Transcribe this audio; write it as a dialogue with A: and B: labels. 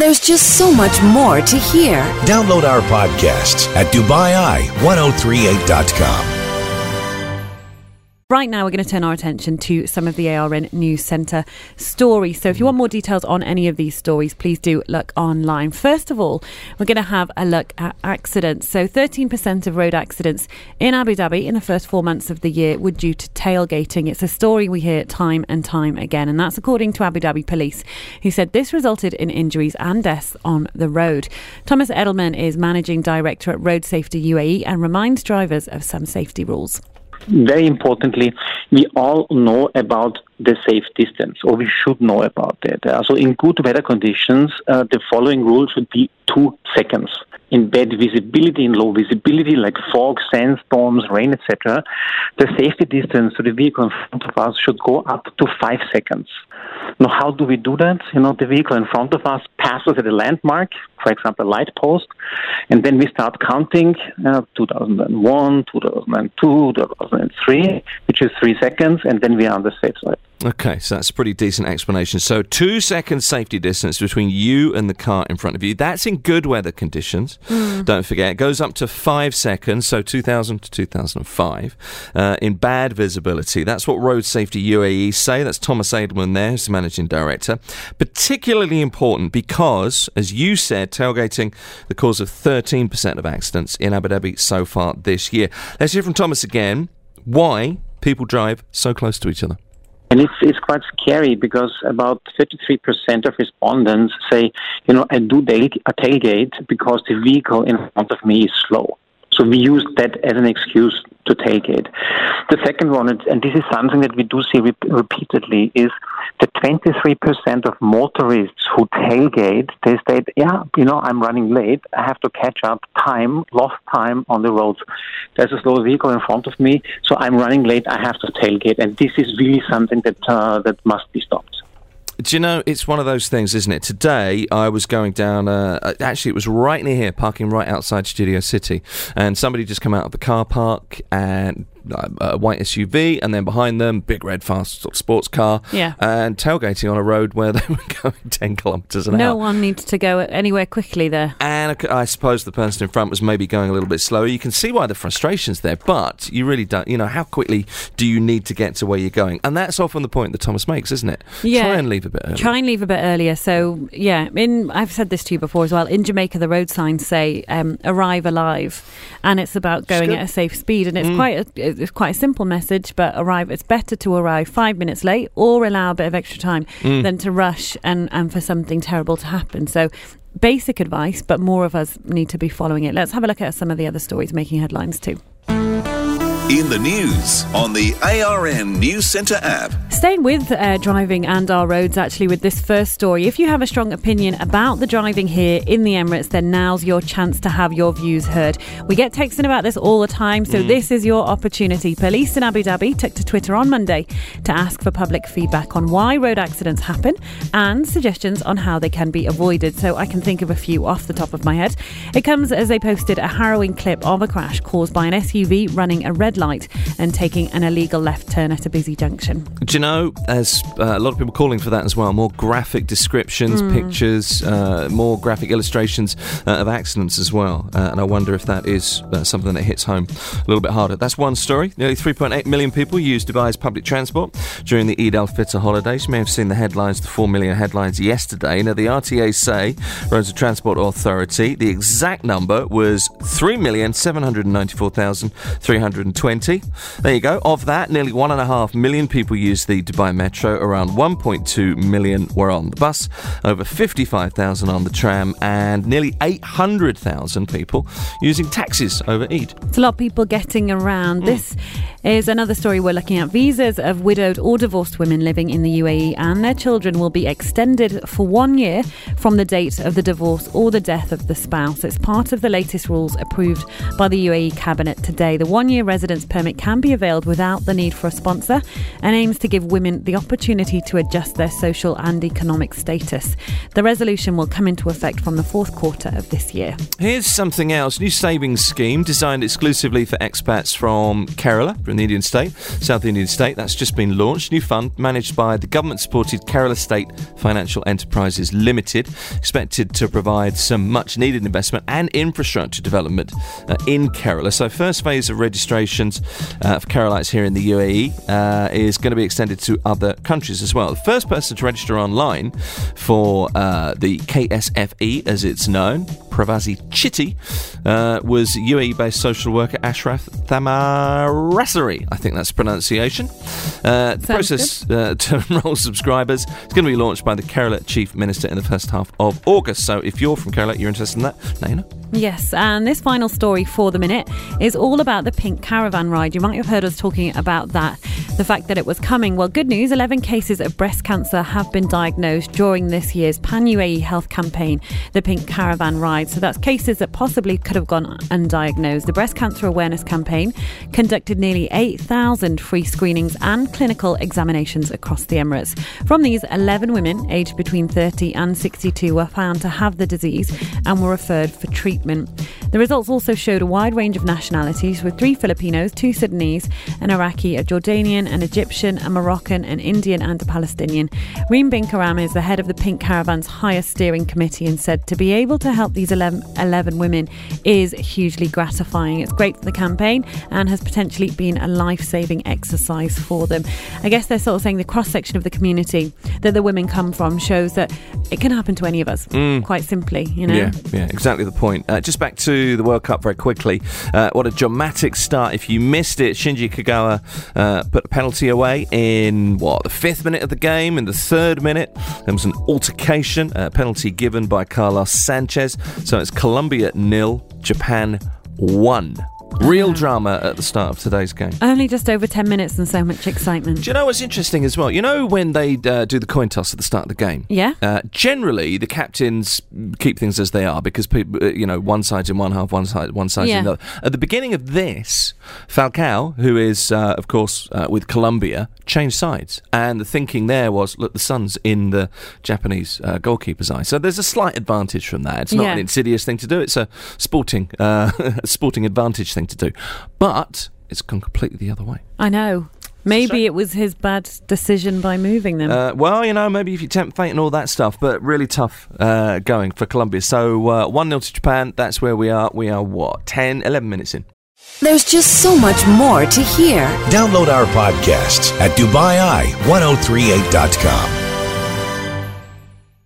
A: There's just so much more to hear.
B: Download our podcasts at DubaiI1038.com.
C: Right now, we're going to turn our attention to some of the ARN News Centre stories. So if you want more details on any of these stories, please do look online. First of all, we're going to have a look at accidents. So 13% of road accidents in Abu Dhabi in the first 4 months of the year were due to tailgating. It's a story we hear time and time again, and that's according to Abu Dhabi Police, who said this resulted in injuries and deaths on the road. Thomas Edelman is Managing Director at Road Safety UAE and reminds drivers of some safety rules.
D: Very importantly, we all know about the safe distance, or we should know about it. So in good weather conditions, the following rule should be 2 seconds. In bad visibility, in low visibility, like fog, sandstorms, rain, etc., the safety distance to the vehicle in front of us should go up to 5 seconds. Now, how do we do that? The vehicle in front of us passes at a landmark, for example, a light post, and then we start counting 2001, 2002, 2003, which is 3 seconds, and then we are on the safe side.
E: Okay, so that's a pretty decent explanation. So 2 seconds safety distance between you and the car in front of you. That's in good weather conditions. Don't forget, it goes up to 5 seconds, so 2000 to 2005. In bad visibility, that's what Road Safety UAE say. That's Thomas Edelman there, who's the Managing Director. Particularly important because, as you said, tailgating the cause of 13% of accidents in Abu Dhabi so far this year. Let's hear from Thomas again. Why people drive so close to each other?
D: And it's quite scary because about 33% of respondents say, I do a tailgate because the vehicle in front of me is slow. So we use that as an excuse to tailgate. The second one, and this is something that we do see repeatedly, is the 23% of motorists who tailgate, they state, I'm running late, I have to catch up lost time on the roads. There's a slow vehicle in front of me, so I'm running late, I have to tailgate. And this is really something that must be stopped.
E: Do you know, it's one of those things, isn't it? Today, I was going down, actually, it was right near here, parking right outside Studio City, and somebody just come out of the car park, and a white SUV, and then behind them, big red fast sort of sports car, and tailgating on a road where they were going 10 kilometres an hour.
C: No one needs to go anywhere quickly there.
E: And I suppose the person in front was maybe going a little bit slower. You can see why the frustration's there, but you really don't, how quickly do you need to get to where you're going? And that's often the point that Thomas makes, isn't it?
C: Yeah.
E: Try and leave a bit earlier.
C: So, I've said this to you before as well. In Jamaica, the road signs say, arrive alive, and it's about going at a safe speed, and it's quite a simple message, but it's better to arrive 5 minutes late or allow a bit of extra time than to rush and for something terrible to happen. So basic advice, but more of us need to be following it. Let's have a look at some of the other stories making headlines too.
B: In the news on the ARN News Centre app.
C: Staying with driving and our roads, actually, with this first story. If you have a strong opinion about the driving here in the Emirates, then now's your chance to have your views heard. We get texting about this all the time, so this is your opportunity. Police in Abu Dhabi took to Twitter on Monday to ask for public feedback on why road accidents happen and suggestions on how they can be avoided. So I can think of a few off the top of my head. It comes as they posted a harrowing clip of a crash caused by an SUV running a red light and taking an illegal left turn at a busy junction.
E: Do you know, as a lot of people calling for that as well, more graphic descriptions, pictures, more graphic illustrations of accidents as well. And I wonder if that is something that hits home a little bit harder. That's one story. Nearly 3.8 million people used Dubai's public transport during the Eid al-Fitr holidays. You may have seen the headlines, the 4 million headlines yesterday. Now, the RTA say, Roads and Transport Authority, the exact number was 3,794,320. There you go. Of that, nearly 1.5 million people used the Dubai Metro, around 1.2 million were on the bus, over 55,000 on the tram, and nearly 800,000 people using taxis over Eid.
C: It's a lot of people getting around. This is another story we're looking at. Visas of widowed or divorced women living in the UAE and their children will be extended for 1 year from the date of the divorce or the death of the spouse. It's part of the latest rules approved by the UAE Cabinet today. The 1-year residence performance permit can be availed without the need for a sponsor and aims to give women the opportunity to adjust their social and economic status. The resolution will come into effect from the fourth quarter of this year.
E: Here's something else. New savings scheme designed exclusively for expats from Kerala, from the Indian state, South Indian state. That's just been launched. New fund managed by the government-supported Kerala State Financial Enterprises Limited, expected to provide some much-needed investment and infrastructure development in Kerala. So first phase of registrations for Keralites here in the UAE is going to be extended to other countries as well. The first person to register online for the KSFE, as it's known, Pravasi Chitti, was UAE-based social worker Ashraf Thamarasari. I think that's the pronunciation. The process to enrol subscribers is going to be launched by the Kerala Chief Minister in the first half of August. So if you're from Kerala, you're interested in that, now you know.
C: Yes, and this final story for the minute is all about the Pink Caravan ride. You might have heard us talking about that, the fact that it was coming. Well, good news, 11 cases of breast cancer have been diagnosed during this year's Pan-UAE health campaign, the Pink Caravan ride. So that's cases that possibly could have gone undiagnosed. The breast cancer awareness campaign conducted nearly 8,000 free screenings and clinical examinations across the Emirates. From these, 11 women aged between 30 and 62 were found to have the disease and were referred for treatment. The results also showed a wide range of nationalities, with 3 Filipinos, 2 Sudanese, an Iraqi, a Jordanian, an Egyptian, a Moroccan, an Indian and a Palestinian. Reem bin Karam is the head of the Pink Caravan's highest steering committee and said to be able to help these 11 women is hugely gratifying. It's great for the campaign and has potentially been a life-saving exercise for them. I guess they're sort of saying the cross-section of the community that the women come from shows that it can happen to any of us, quite simply, you know?
E: Yeah, exactly the point. Just back to the World Cup very quickly. What a dramatic start. If you missed it, Shinji Kagawa put a penalty away in, the 5th minute of the game. In the 3rd minute, there was an altercation, a penalty given by Carlos Sanchez. So it's Colombia 0, Japan 1. Real drama at the start of today's game.
C: Only just over 10 minutes and so much excitement.
E: Do you know what's interesting as well? You know when they do the coin toss at the start of the game?
C: Yeah.
E: Generally, the captains keep things as they are because people, one side's in one half, one side's in the other. At the beginning of this, Falcao, who is, of course, with Colombia, changed sides. And the thinking there was, look, the sun's in the Japanese goalkeeper's eye. So there's a slight advantage from that. It's not an insidious thing to do. It's a sporting advantage thing to do, but it's gone completely the other way. I know.
C: Maybe it was his bad decision by moving them.
E: Maybe if you tempt fate and all that stuff, but really tough going for Colombia. So 1-0 to Japan, that's where we are. We are 11 minutes in.
A: There's just so much more to hear.
F: Download our podcasts at DubaiEye1038.com.